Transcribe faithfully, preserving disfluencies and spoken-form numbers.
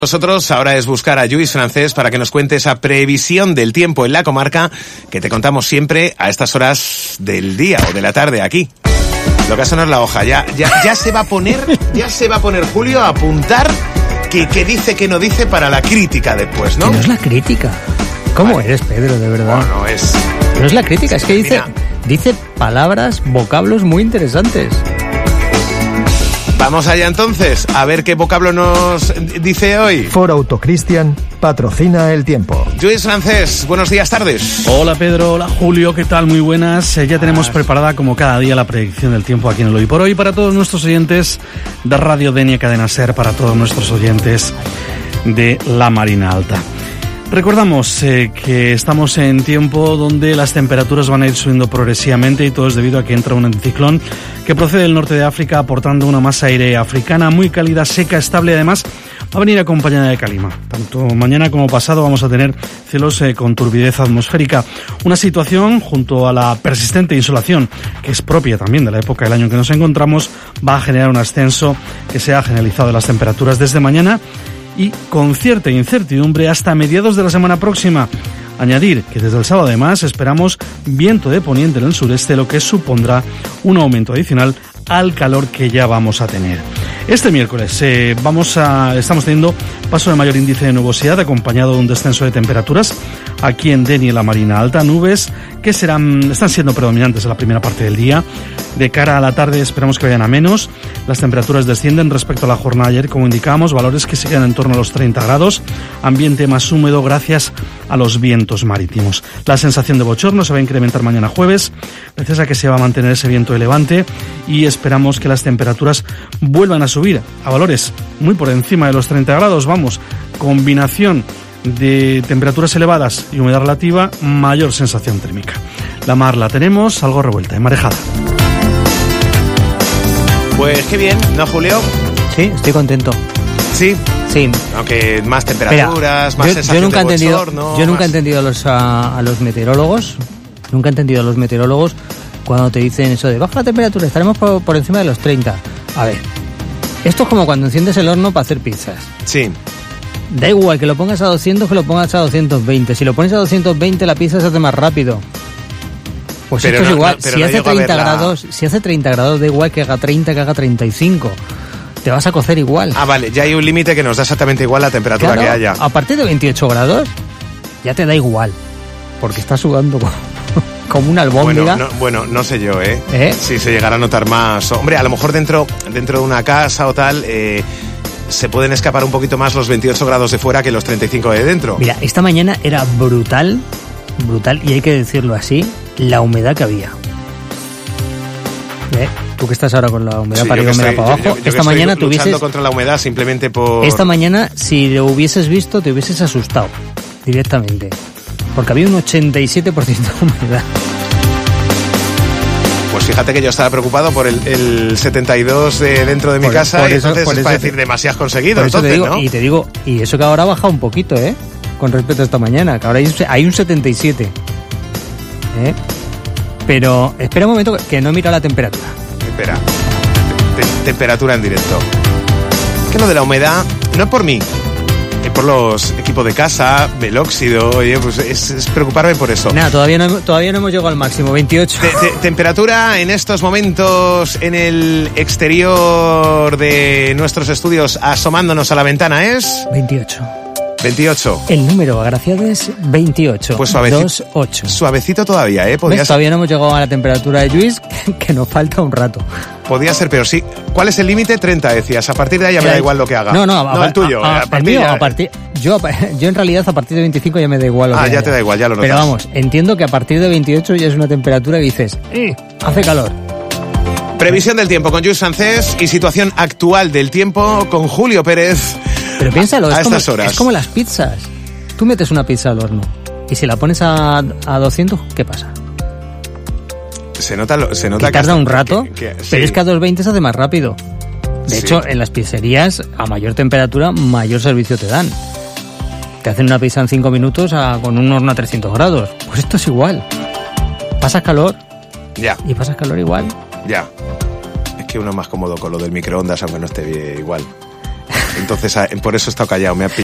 Nosotros ahora es buscar a Lluís Francés para que nos cuente esa previsión del tiempo en la comarca que te contamos siempre a estas horas del día o de la tarde aquí. Lo que no es la hoja, ya, ya, ya se va a poner, ya se va a poner Julio a apuntar qué que dice, que no dice para la crítica después, ¿no? Que no es la crítica. ¿Cómo vale. eres, Pedro, de verdad? No, no es. No es la crítica, es que dice, dice palabras, vocablos muy interesantes. Vamos allá entonces, a ver qué vocablo nos dice hoy. Ford Auto Cristian patrocina el tiempo. Lluís Francés, buenos días, tardes. Hola Pedro, hola Julio, ¿qué tal? Muy buenas. Eh, ya tenemos ah. preparada como cada día la predicción del tiempo aquí en el Hoy por Hoy para todos nuestros oyentes de Radio Denia Cadena Ser, para todos nuestros oyentes de la Marina Alta. Recordamos eh, que estamos en tiempo donde las temperaturas van a ir subiendo progresivamente y todo es debido a que entra un anticiclón que procede del norte de África aportando una masa aire africana muy cálida, seca, estable y además va a venir acompañada de calima. Tanto mañana como pasado vamos a tener cielos eh, con turbidez atmosférica. Una situación junto a la persistente insolación que es propia también de la época del año en que nos encontramos va a generar un ascenso que se ha generalizado de las temperaturas desde mañana y con cierta incertidumbre hasta mediados de la semana próxima. Añadir que desde el sábado además esperamos viento de poniente en el sureste, lo que supondrá un aumento adicional al calor que ya vamos a tener. Este miércoles eh, vamos a, estamos teniendo paso de mayor índice de nubosidad acompañado de un descenso de temperaturas aquí en Denia y la Marina Alta, nubes que serán, están siendo predominantes en la primera parte del día. De cara a la tarde esperamos que vayan a menos. Las temperaturas descienden respecto a la jornada de ayer, como indicábamos, valores que siguen en torno a los treinta grados, ambiente más húmedo gracias a los vientos marítimos. La sensación de bochorno se va a incrementar mañana jueves, gracias a que se va a mantener ese viento de levante y esperamos que las temperaturas vuelvan a subir a valores muy por encima de los treinta grados. Vamos, combinación de temperaturas elevadas y humedad relativa, mayor sensación térmica. La mar la tenemos algo revuelta, enmarejada. Pues qué bien, ¿no, Julio? Sí, estoy contento. Sí. Sí. Aunque más temperaturas, Espera, más yo, sensación yo nunca de he entendido, bochorno, Yo nunca más... he entendido a los, a, a los meteorólogos, nunca he entendido a los meteorólogos cuando te dicen eso de baja la temperatura, estaremos por, por encima de los treinta. A ver, esto es como cuando enciendes el horno para hacer pizzas. Sí. Da igual que lo pongas a doscientos que lo pongas a doscientos veinte. Si lo pones a doscientos veinte la pizza se hace más rápido. Pues pero esto no, es igual. No, si, no hace treinta grados, la... si hace treinta grados, da igual que haga treinta, que haga treinta y cinco. Te vas a cocer igual. Ah, vale, ya hay un límite que nos da exactamente igual la temperatura claro, que haya. A partir de veintiocho grados ya te da igual, porque estás sudando como una albóndiga. Bueno no, bueno, no sé yo, ¿eh? ¿eh? Si se llegará a notar más. Hombre, a lo mejor dentro, dentro de una casa o tal... Eh, se pueden escapar un poquito más los veintiocho grados de fuera que los treinta y cinco de dentro. Mira, esta mañana era brutal, brutal, y hay que decirlo así, la humedad que había. ¿Eh? Tú que estás ahora con la humedad sí, para arriba, humedad para abajo. Yo, yo, yo esta mañana estoy luchando tuvieses... contra la humedad simplemente por... Esta mañana, si lo hubieses visto, te hubieses asustado directamente. Porque había un ochenta y siete por ciento de humedad. Pues fíjate que yo estaba preocupado por el, el setenta y dos de dentro de mi por, casa por y eso, entonces por es eso para te, decir demasiado conseguido. Entonces, te digo, ¿no? Y te digo, y eso que ahora ha bajado un poquito, ¿eh? Con respecto a esta mañana, que ahora hay, hay un setenta y siete. ¿Eh? Pero espera un momento que no he mirado la temperatura. Espera. Te, temperatura en directo. Que lo de la humedad no es por mí. Por los equipos de casa, el óxido, oye, pues es, es preocuparme por eso. Nada, todavía no, todavía no hemos llegado al máximo, veintiocho. Te, te, temperatura en estos momentos en el exterior de nuestros estudios asomándonos a la ventana es... veintiocho. veintiocho. El número agraciado es veintiocho. Pues suavecito. veintiocho. Suavecito todavía, ¿eh? Podría ser... Todavía no hemos llegado a la temperatura de Lluís, que, que nos falta un rato. Podría ser, pero sí. ¿Cuál es el límite? treinta, decías. A partir de ahí ya me da igual lo que haga. No, no, no a, el tuyo. A, a, a partir el mío, ya... a partir, yo, yo en realidad a partir de veinticinco ya me da igual lo ah, que ya haya. te da igual, ya lo notas. Pero vamos, entiendo que a partir de veintiocho ya es una temperatura que dices, eh, hace calor. Previsión del tiempo con Lluís Francés y situación actual del tiempo con Julio Pérez. Pero piénsalo, a, a es, como, estas horas. es como las pizzas. Tú metes una pizza al horno y si la pones a, a doscientos, ¿qué pasa? Se nota, lo, se nota que tarda que un rato, que, que, sí. Pero es que a doscientos veinte se hace más rápido. De sí. hecho, en las pizzerías, a mayor temperatura, mayor servicio te dan. Te hacen una pizza en cinco minutos a, con un horno a trescientos grados. Pues esto es igual. Pasas calor. Ya. Y pasas calor igual. Ya. Es que uno es más cómodo con lo del microondas, aunque no esté bien igual. Entonces, por eso he estado callado. Me ha